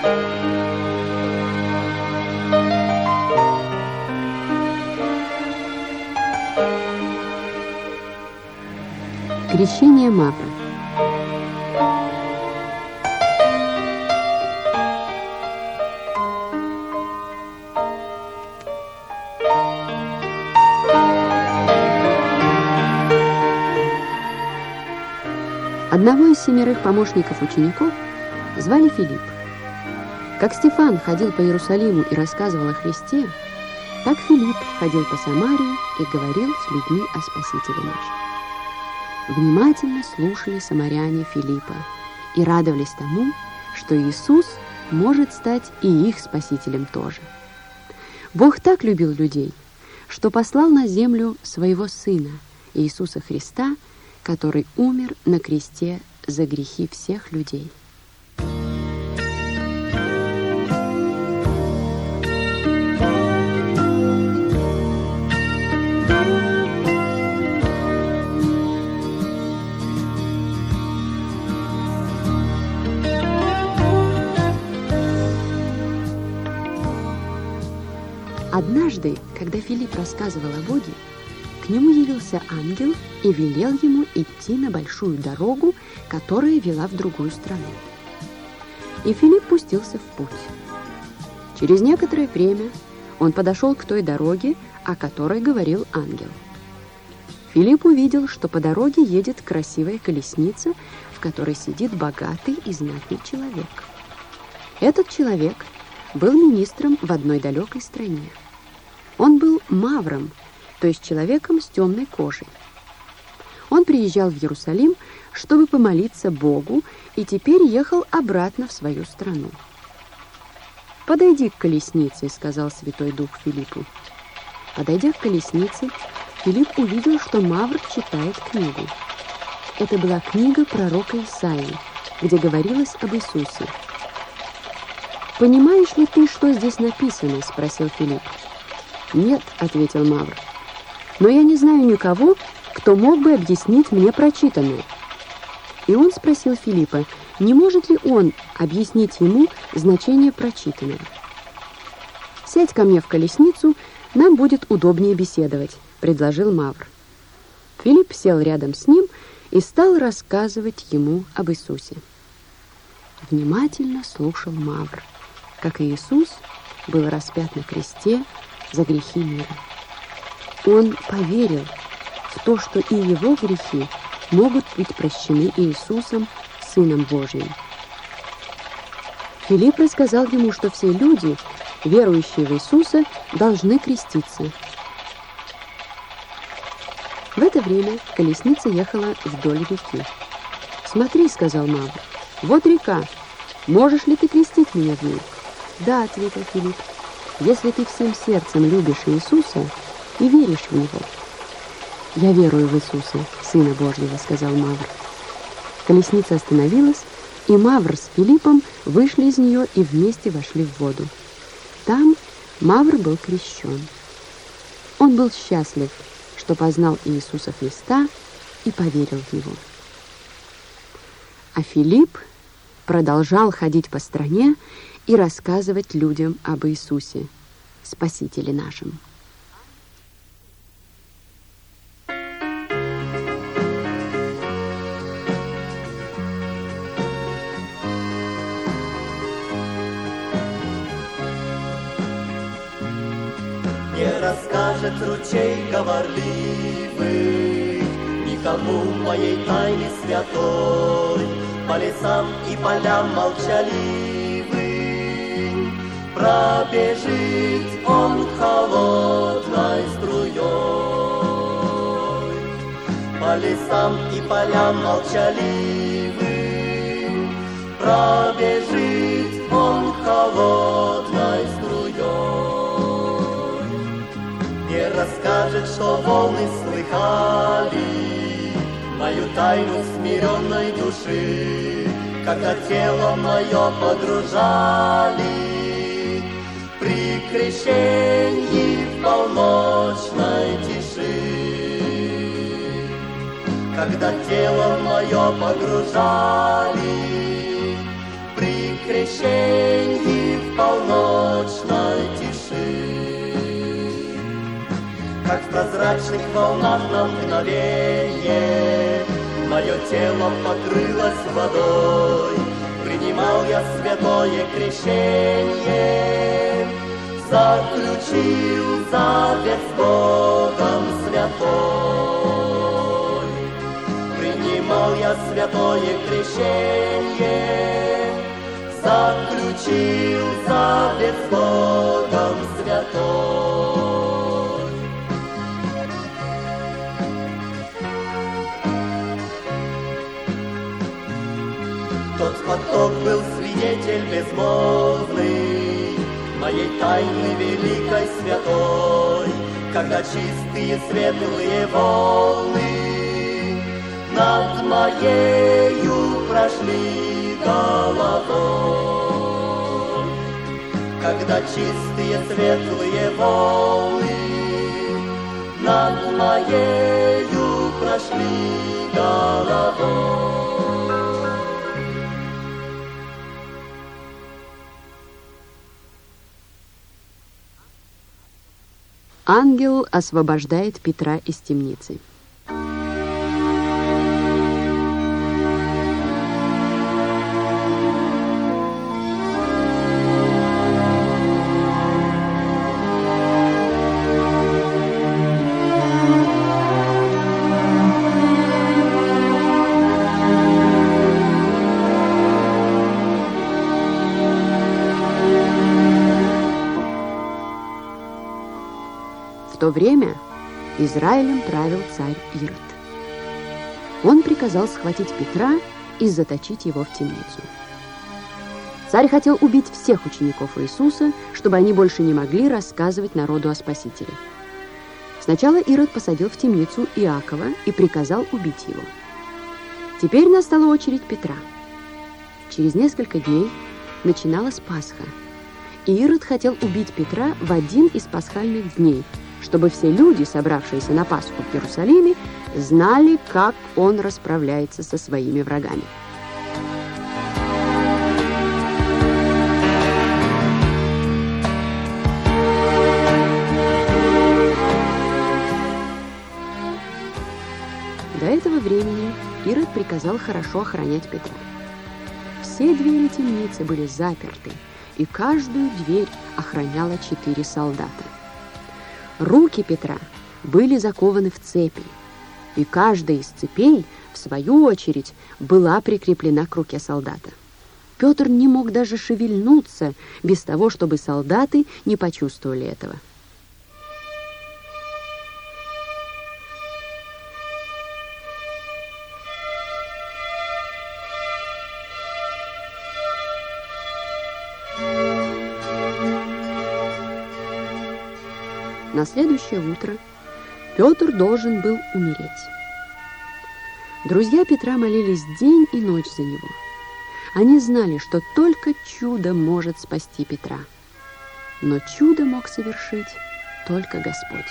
Крещение Мавра. Одного из 7 помощников учеников звали Филипп. Как Стефан ходил по Иерусалиму и рассказывал о Христе, так Филипп ходил по Самарии и говорил с людьми о Спасителе нашем. Внимательно слушали самаряне Филиппа и радовались тому, что Иисус может стать и их Спасителем тоже. Бог так любил людей, что послал на землю своего Сына, Иисуса Христа, который умер на кресте за грехи всех людей. Однажды, когда Филипп рассказывал о Боге, к нему явился ангел и велел ему идти на большую дорогу, которая вела в другую страну. И Филипп пустился в путь. Через некоторое время он подошел к той дороге, о которой говорил ангел. Филипп увидел, что по дороге едет красивая колесница, в которой сидит богатый и знатный человек. Этот человек был министром в одной далекой стране. Он был мавром, то есть человеком с темной кожей. Он приезжал в Иерусалим, чтобы помолиться Богу, и теперь ехал обратно в свою страну. «Подойди к колеснице», — сказал Святой Дух Филиппу. Подойдя к колеснице, Филипп увидел, что мавр читает книгу. Это была книга пророка Исаии, где говорилось об Иисусе. «Понимаешь ли ты, что здесь написано?» — спросил Филипп. «Нет», — ответил мавр, — «но я не знаю никого, кто мог бы объяснить мне прочитанное». И он спросил Филиппа, не может ли он объяснить ему значение прочитанного. «Сядь ко мне в колесницу, нам будет удобнее беседовать», — предложил мавр. Филипп сел рядом с ним и стал рассказывать ему об Иисусе. Внимательно слушал мавр, как Иисус был распят на кресте за грехи мира. Он поверил в то, что и его грехи могут быть прощены Иисусом, Сыном Божьим. Филипп рассказал ему, что все люди, верующие в Иисуса, должны креститься. В это время колесница ехала вдоль реки. «Смотри», — сказал мавр, — «вот река. Можешь ли ты крестить меня в ней?» «Да», — ответил Филипп, — «если ты всем сердцем любишь Иисуса и веришь в Него». «Я верую в Иисуса, Сына Божьего», — сказал мавр. Колесница остановилась, и мавр с Филиппом вышли из нее и вместе вошли в воду. Там мавр был крещен. Он был счастлив, что познал Иисуса Христа и поверил в Него. А Филипп продолжал ходить по стране и рассказывать людям об Иисусе, Спасителе нашем. Не расскажет ручей говорливый никому моей тайны святой, по лесам и полям молчаливым пробежит он холодной струей. По лесам и полям молчаливым пробежит он холодной струей. Не расскажет, что волны слыхали мою тайну смиренной души, когда тело мое погружали при крещении в полночной тиши. Когда тело мое погружали при крещении в полночной тиши. Как в прозрачных волнах на мгновенье мое тело покрылось водой, принимал я святое крещение, заключил завет с Богом святой. Принимал я святое крещение, заключил завет с Богом святой. Тот поток был свидетель безмолвный моей тайны великой святой, когда чистые светлые волны над моею прошли головой. Когда чистые светлые волны над моею прошли головой. Ангел освобождает Петра из темницы. В то время Израилем правил царь Ирод. Он приказал схватить Петра и заточить его в темницу. Царь хотел убить всех учеников Иисуса, чтобы они больше не могли рассказывать народу о Спасителе. Сначала Ирод посадил в темницу Иакова и приказал убить его. Теперь настала очередь Петра. Через несколько дней начиналась Пасха, и Ирод хотел убить Петра в один из пасхальных дней, чтобы все люди, собравшиеся на Пасху в Иерусалиме, знали, как он расправляется со своими врагами. До этого времени Ирод приказал хорошо охранять Петра. Все двери темницы были заперты, и каждую дверь охраняло 4 солдата. Руки Петра были закованы в цепи, и каждая из цепей, в свою очередь, была прикреплена к руке солдата. Петр не мог даже шевельнуться без того, чтобы солдаты не почувствовали этого. На следующее утро Петр должен был умереть. Друзья Петра молились день и ночь за него. Они знали, что только чудо может спасти Петра. Но чудо мог совершить только Господь.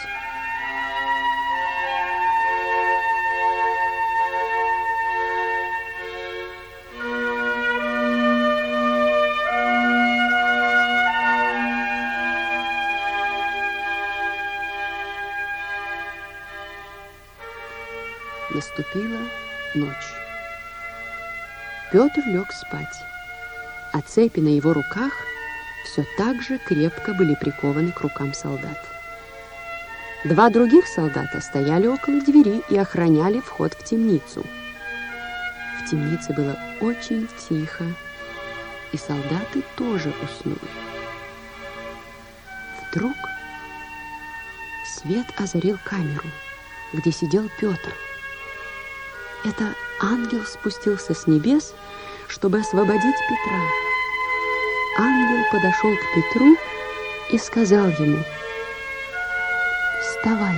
Наступила ночь. Петр лег спать, а цепи на его руках все так же крепко были прикованы к рукам солдат. 2 других солдата стояли около двери и охраняли вход в темницу. В темнице было очень тихо, и солдаты тоже уснули. Вдруг свет озарил камеру, где сидел Петр. Это ангел спустился с небес, чтобы освободить Петра. Ангел подошел к Петру и сказал ему: «Вставай».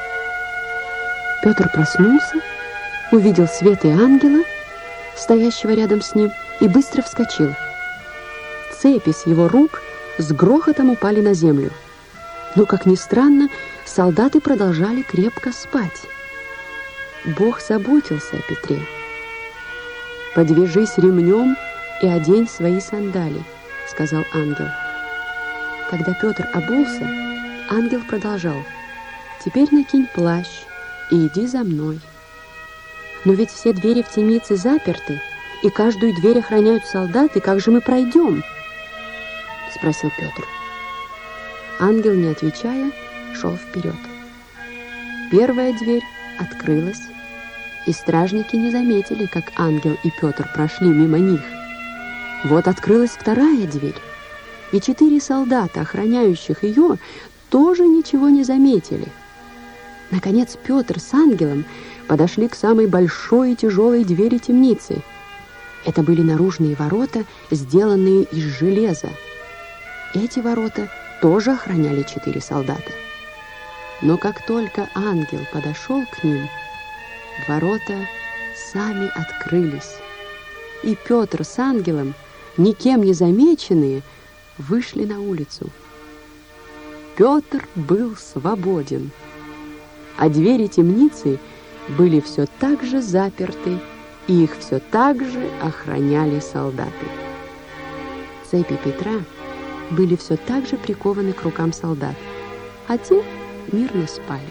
Петр проснулся, увидел свет и ангела, стоящего рядом с ним, и быстро вскочил. Цепи с его рук с грохотом упали на землю. Но, как ни странно, солдаты продолжали крепко спать. Бог заботился о Петре. «Подвяжись ремнем и одень свои сандали», — сказал ангел. Когда Петр обулся, ангел продолжал: «Теперь накинь плащ и иди за мной». «Но ведь все двери в темнице заперты, и каждую дверь охраняют солдаты. Как же мы пройдем?» — спросил Петр. Ангел, не отвечая, шел вперед. Первая дверь открылась, и стражники не заметили, как ангел и Петр прошли мимо них. Вот открылась вторая дверь, и 4 солдата, охраняющих ее, тоже ничего не заметили. Наконец Петр с ангелом подошли к самой большой и тяжелой двери темницы. Это были наружные ворота, сделанные из железа. Эти ворота тоже охраняли 4 солдата. Но как только ангел подошел к ним, ворота сами открылись, и Петр с ангелом, никем не замеченные, вышли на улицу. Петр был свободен, а двери темницы были все так же заперты, и их все так же охраняли солдаты. Цепи Петра были все так же прикованы к рукам солдат, а те мирно спали.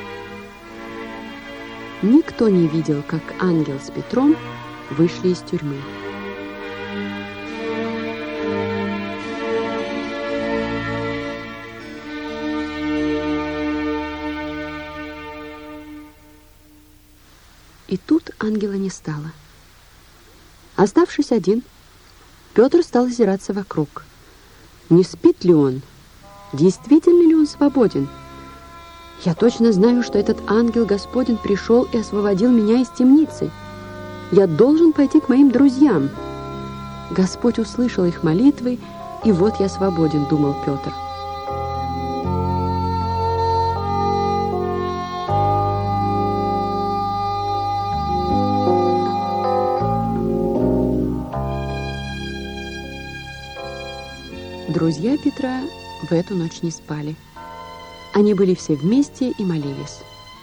Никто не видел, как ангел с Петром вышли из тюрьмы. И тут ангела не стало. Оставшись один, Петр стал озираться вокруг. Не спит ли он? Действительно ли он свободен? Я точно знаю, что этот ангел Господень пришел и освободил меня из темницы. Я должен пойти к моим друзьям. Господь услышал их молитвы, и вот я свободен, думал Петр. Друзья Петра в эту ночь не спали. Они были все вместе и молились.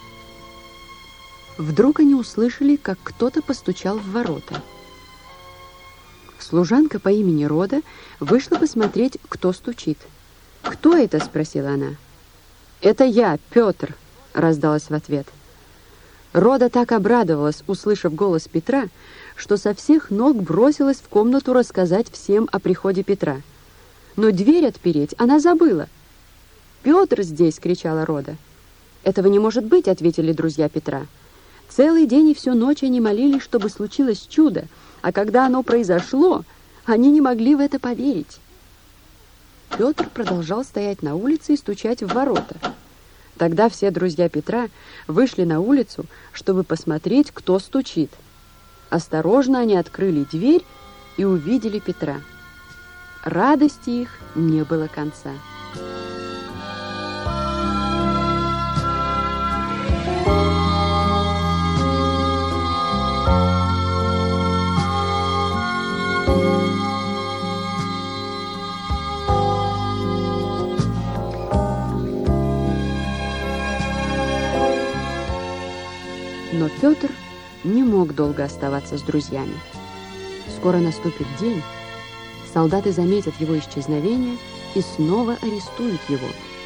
Вдруг они услышали, как кто-то постучал в ворота. Служанка по имени Рода вышла посмотреть, кто стучит. «Кто это?» — спросила она. «Это я, Петр», — раздалось в ответ. Рода так обрадовалась, услышав голос Петра, что со всех ног бросилась в комнату рассказать всем о приходе Петра. Но дверь отпереть она забыла. «Петр здесь!» — кричала Рода. «Этого не может быть!» — ответили друзья Петра. Целый день и всю ночь они молились, чтобы случилось чудо, а когда оно произошло, они не могли в это поверить. Петр продолжал стоять на улице и стучать в ворота. Тогда все друзья Петра вышли на улицу, чтобы посмотреть, кто стучит. Осторожно они открыли дверь и увидели Петра. Радости их не было конца. Но Петр не мог долго оставаться с друзьями. Скоро наступит день, солдаты заметят его исчезновение и снова арестуют его.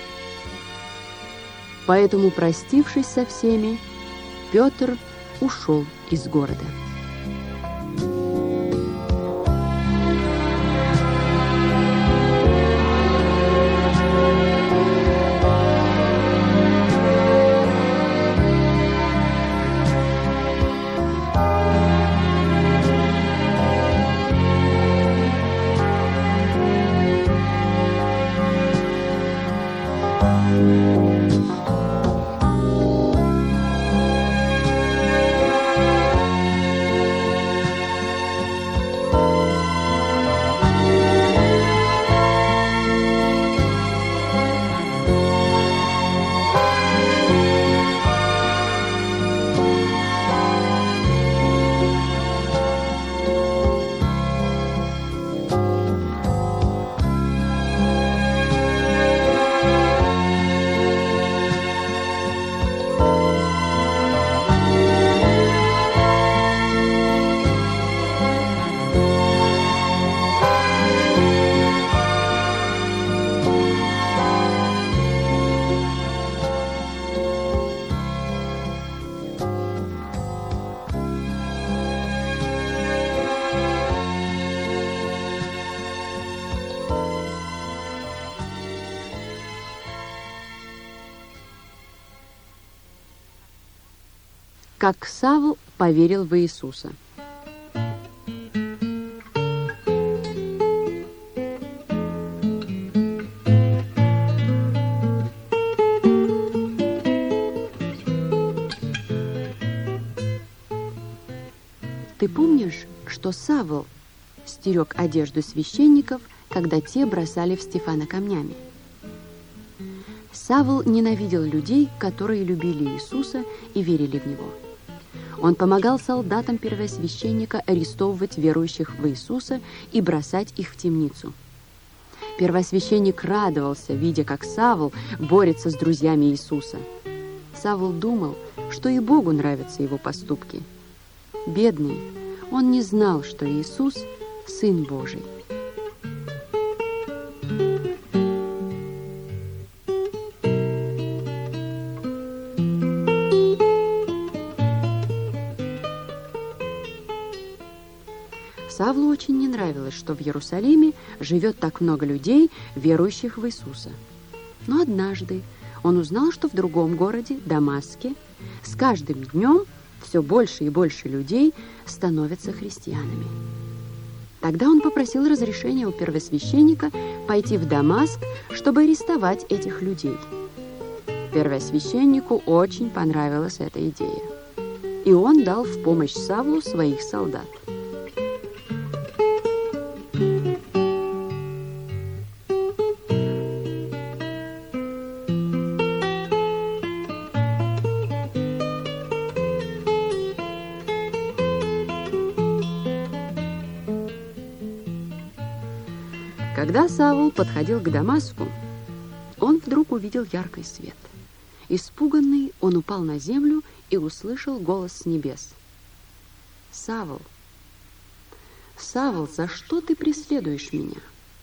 Поэтому, простившись со всеми, Петр ушел из города. как Савл поверил в Иисуса. Ты помнишь, что Савл стерег одежду священников, когда те бросали в Стефана камнями? Савл ненавидел людей, которые любили Иисуса и верили в Него. Он помогал солдатам первосвященника арестовывать верующих в Иисуса и бросать их в темницу. Первосвященник радовался, видя, как Савл борется с друзьями Иисуса. Савл думал, что и Богу нравятся его поступки. Бедный, он не знал, что Иисус – Сын Божий. Савлу очень не нравилось, что в Иерусалиме живет так много людей, верующих в Иисуса. Но однажды он узнал, что в другом городе, Дамаске, с каждым днем все больше и больше людей становятся христианами. Тогда он попросил разрешения у первосвященника пойти в Дамаск, чтобы арестовать этих людей. Первосвященнику очень понравилась эта идея, и он дал в помощь Савлу своих солдат. Когда Савл подходил к Дамаску, он вдруг увидел яркий свет. Испуганный, он упал на землю и услышал голос с небес. «Савл, Савл, за что ты преследуешь меня?»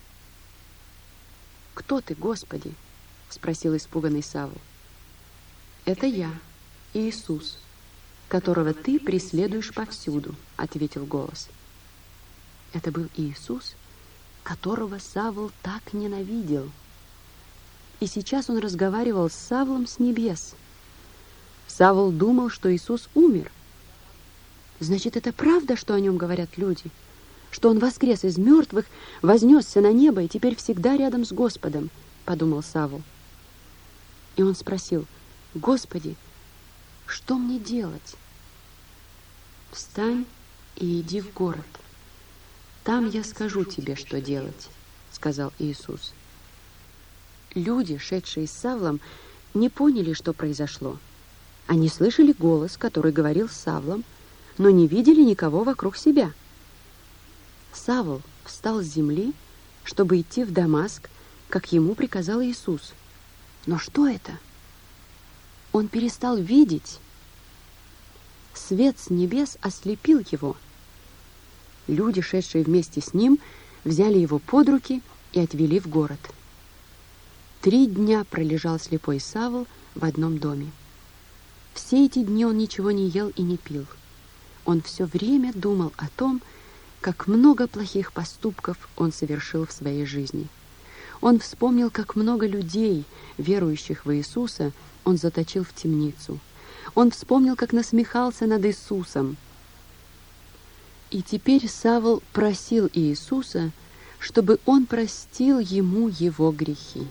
«Кто ты, Господи?» — спросил испуганный Савл. «Это я, Иисус, которого ты преследуешь повсюду», — ответил голос. Это был Иисус, которого Савл так ненавидел. И сейчас он разговаривал с Савлом с небес. Савл думал, что Иисус умер. Значит, это правда, что о нем говорят люди? Что он воскрес из мертвых, вознесся на небо и теперь всегда рядом с Господом, подумал Савл. И он спросил: «Господи, что мне делать?» «Встань и иди в город. Там я скажу тебе, что делать», — сказал Иисус. Люди, шедшие с Савлом, не поняли, что произошло. Они слышали голос, который говорил с Савлом, но не видели никого вокруг себя. Савл встал с земли, чтобы идти в Дамаск, как ему приказал Иисус. Но что это? Он перестал видеть. Свет с небес ослепил его. Люди, шедшие вместе с ним, взяли его под руки и отвели в город. 3 дня пролежал слепой Савл в одном доме. Все эти дни он ничего не ел и не пил. Он все время думал о том, как много плохих поступков он совершил в своей жизни. Он вспомнил, как много людей, верующих в Иисуса, он заточил в темницу. Он вспомнил, как насмехался над Иисусом. И теперь Савл просил Иисуса, чтобы он простил ему его грехи.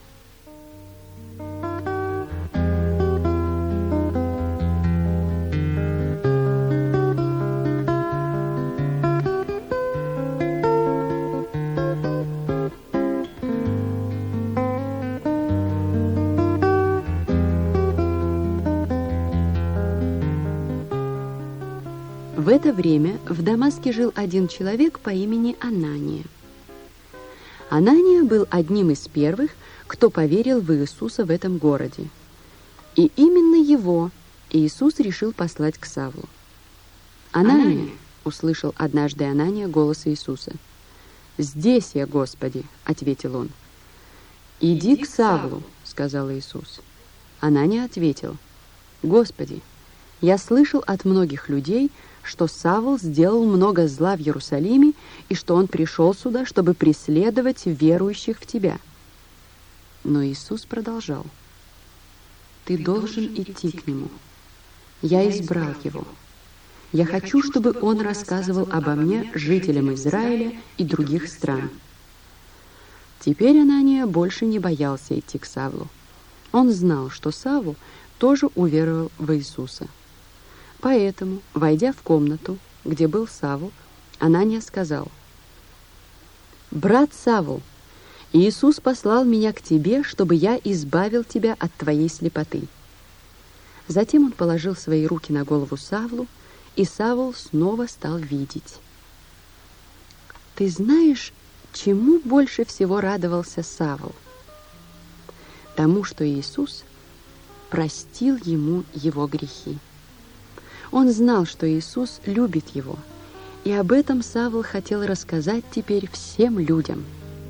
В это время в Дамаске жил один человек по имени Анания. Анания был одним из первых, кто поверил в Иисуса в этом городе. И именно его Иисус решил послать к Савлу. «Анания!» — услышал однажды Анания голос Иисуса. «Здесь я, Господи!» — ответил он. «Иди к Савлу!» — сказал Иисус. Анания ответил: «Господи, я слышал от многих людей, что Савл сделал много зла в Иерусалиме и что он пришел сюда, чтобы преследовать верующих в Тебя». Но Иисус продолжал: «Ты должен идти к нему, Я избрал его. Я хочу, чтобы он рассказывал обо мне жителям Израиля и других стран». Теперь Анания больше не боялся идти к Савлу. Он знал, что Савл тоже уверовал в Иисуса. Поэтому, войдя в комнату, где был Савл, Анания сказал: «Брат Савл, Иисус послал меня к тебе, чтобы я избавил тебя от твоей слепоты». Затем он положил свои руки на голову Савлу, и Савл снова стал видеть. Ты знаешь, чему больше всего радовался Савл? Тому, что Иисус простил ему его грехи. Он знал, что Иисус любит его, и об этом Савл хотел рассказать теперь всем людям.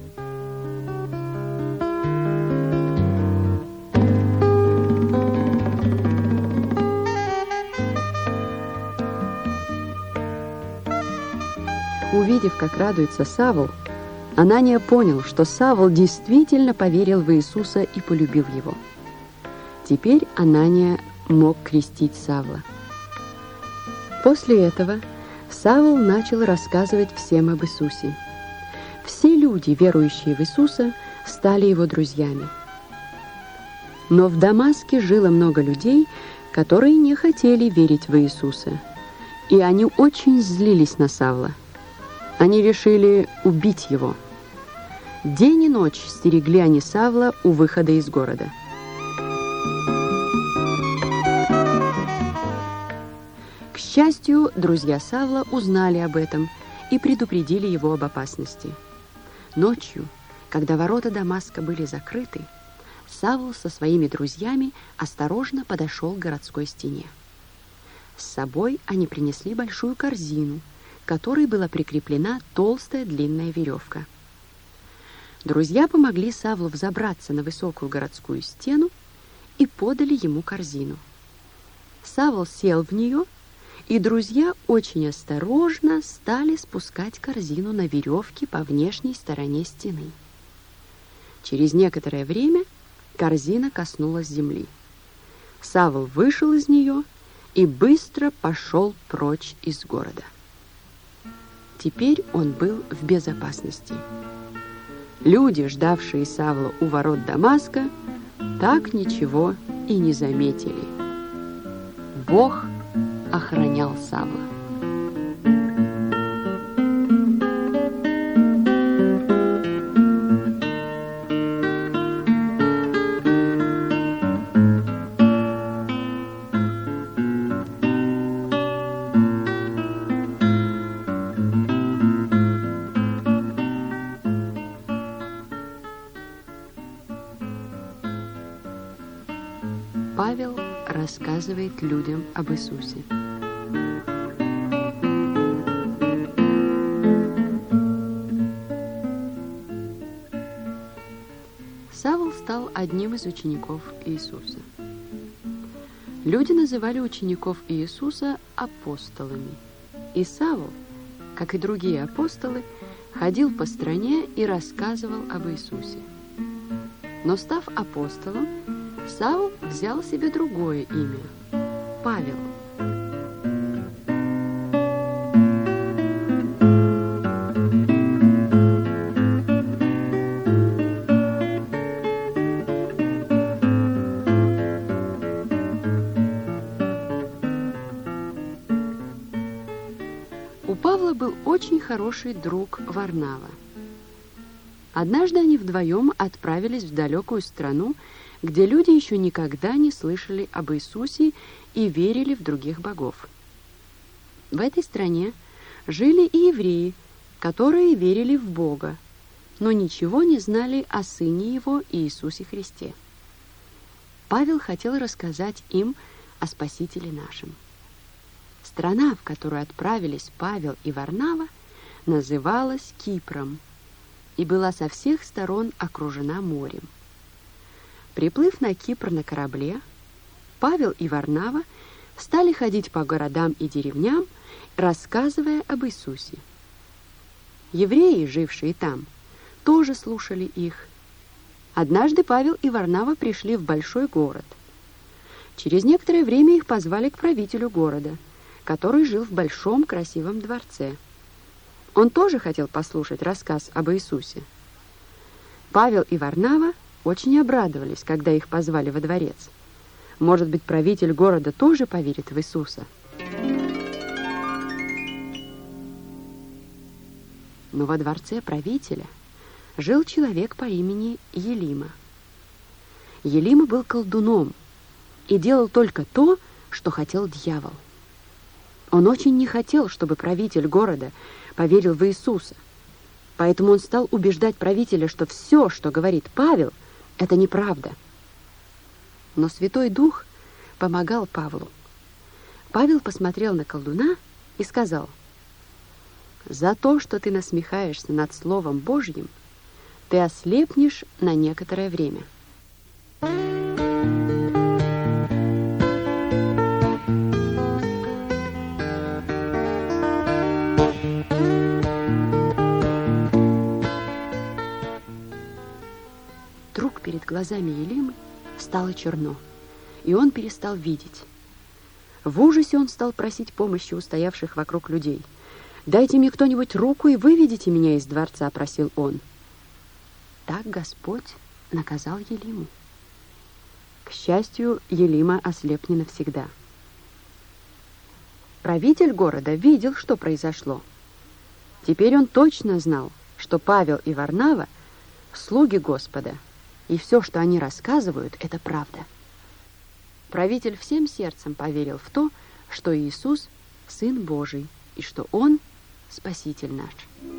Увидев, как радуется Савл, Анания понял, что Савл действительно поверил в Иисуса и полюбил его. Теперь Анания мог крестить Савла. После этого Савл начал рассказывать всем об Иисусе. Все люди, верующие в Иисуса, стали его друзьями. Но в Дамаске жило много людей, которые не хотели верить в Иисуса, и они очень злились на Савла. Они решили убить его. День и ночь стерегли они Савла у выхода из города. К счастью, друзья Савла узнали об этом и предупредили его об опасности. Ночью, когда ворота Дамаска были закрыты, Савл со своими друзьями осторожно подошел к городской стене. С собой они принесли большую корзину, к которой была прикреплена толстая длинная веревка. Друзья помогли Савлу взобраться на высокую городскую стену и подали ему корзину. Савл сел в нее, и друзья очень осторожно стали спускать корзину на веревке по внешней стороне стены. Через некоторое время корзина коснулась земли. Савл вышел из нее и быстро пошел прочь из города. Теперь он был в безопасности. Люди, ждавшие Савла у ворот Дамаска, так ничего и не заметили. Бог охранял Савла. Павел рассказывает людям об Иисусе. Савл стал одним из учеников Иисуса. Люди называли учеников Иисуса апостолами. И Савл, как и другие апостолы, ходил по стране и рассказывал об Иисусе. Но став апостолом, Савл взял себе другое имя – Павел. У Павла был очень хороший друг Варнава. Однажды они вдвоем отправились в далекую страну, где люди еще никогда не слышали об Иисусе и верили в других богов. В этой стране жили и евреи, которые верили в Бога, но ничего не знали о Сыне Его Иисусе Христе. Павел хотел рассказать им о Спасителе нашем. Страна, в которую отправились Павел и Варнава, называлась Кипром и была со всех сторон окружена морем. Приплыв на Кипр на корабле, Павел и Варнава стали ходить по городам и деревням, рассказывая об Иисусе. Евреи, жившие там, тоже слушали их. Однажды Павел и Варнава пришли в большой город. Через некоторое время их позвали к правителю города, который жил в большом красивом дворце. Он тоже хотел послушать рассказ об Иисусе. Павел и Варнава очень обрадовались, когда их позвали во дворец. Может быть, правитель города тоже поверит в Иисуса. Но во дворце правителя жил человек по имени Елима. Елима был колдуном и делал только то, что хотел дьявол. Он очень не хотел, чтобы правитель города поверил в Иисуса, поэтому он стал убеждать правителя, что все, что говорит Павел, это неправда. Но Святой Дух помогал Павлу. Павел посмотрел на колдуна и сказал: «За то, что ты насмехаешься над Словом Божьим, ты ослепнешь на некоторое время». Вдруг перед глазами Елимы стало черно, и он перестал видеть. В ужасе он стал просить помощи у стоявших вокруг людей. «Дайте мне кто-нибудь руку и выведите меня из дворца», — просил он. Так Господь наказал Елиму. К счастью, Елима ослеп не навсегда. Правитель города видел, что произошло. Теперь он точно знал, что Павел и Варнава — слуги Господа, и все, что они рассказывают, — это правда. Правитель всем сердцем поверил в то, что Иисус — Сын Божий, и что Он — Спаситель наш.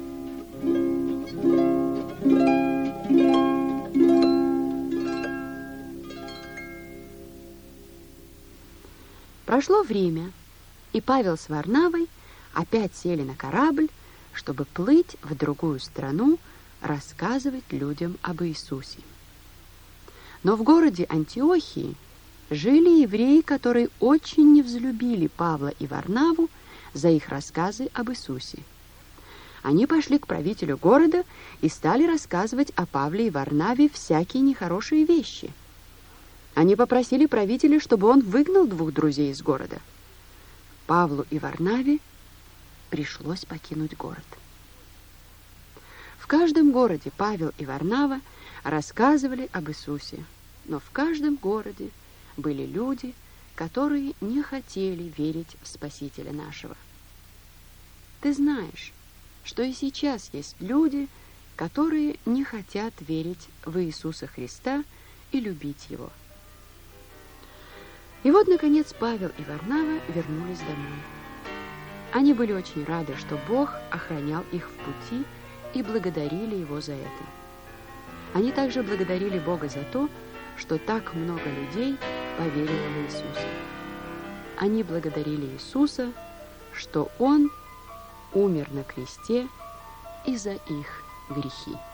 Прошло время, и Павел с Варнавой опять сели на корабль, чтобы плыть в другую страну, рассказывать людям об Иисусе. Но в городе Антиохии жили евреи, которые очень не взлюбили Павла и Варнаву за их рассказы об Иисусе. Они пошли к правителю города и стали рассказывать о Павле и Варнаве всякие нехорошие вещи. Они попросили правителя, чтобы он выгнал двух друзей из города. Павлу и Варнаве пришлось покинуть город. В каждом городе Павел и Варнава рассказывали об Иисусе, но в каждом городе были люди, которые не хотели верить в Спасителя нашего. Ты знаешь, что и сейчас есть люди, которые не хотят верить в Иисуса Христа и любить Его. И вот, наконец, Павел и Варнава вернулись домой. Они были очень рады, что Бог охранял их в пути, и благодарили Его за это. Они также благодарили Бога за то, что так много людей поверило в Иисуса. Они благодарили Иисуса, что Он умер на кресте и за их грехи.